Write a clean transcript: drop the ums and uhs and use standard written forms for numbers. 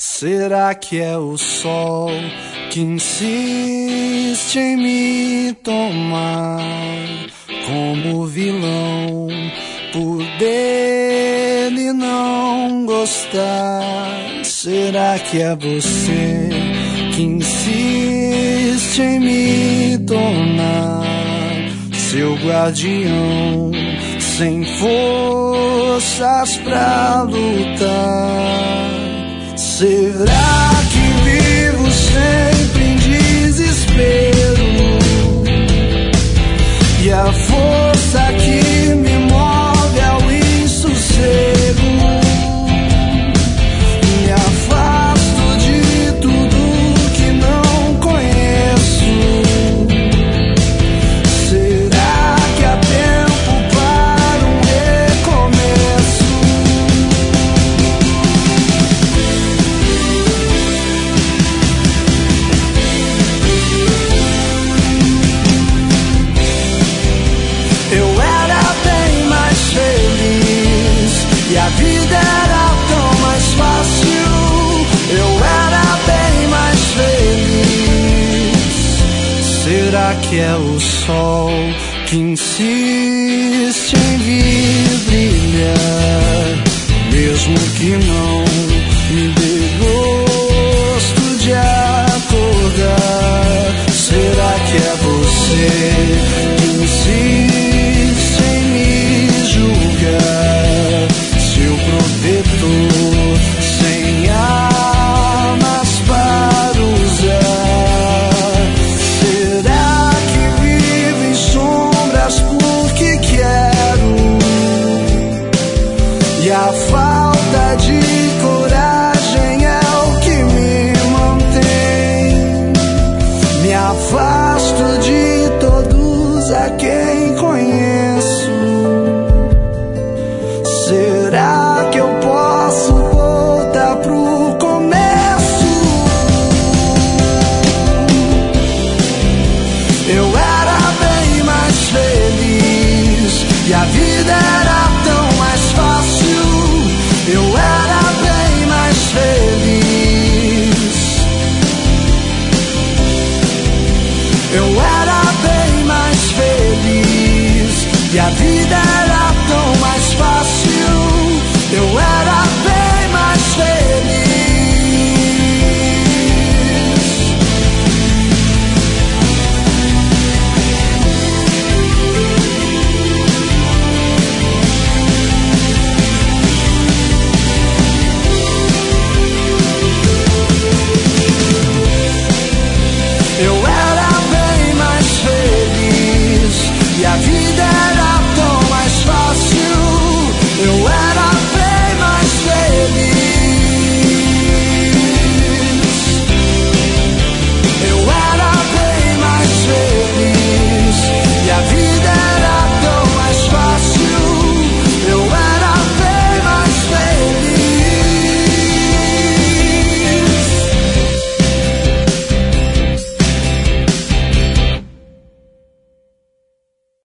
Será que é o sol que insiste em me tomar como vilão por dele não gostar? Será que é você que insiste em me tornar seu guardião sem forças pra lutar? Será que vivo sempre em desespero e a força que me move ao insossego? Me afasto de tudo que não conheço. Será que há tempo para um recomeço? Eu era bem mais feliz e a vida era tão mais fácil. Eu era bem mais feliz. Será que é o sol que insiste em vir brilhar, mesmo que não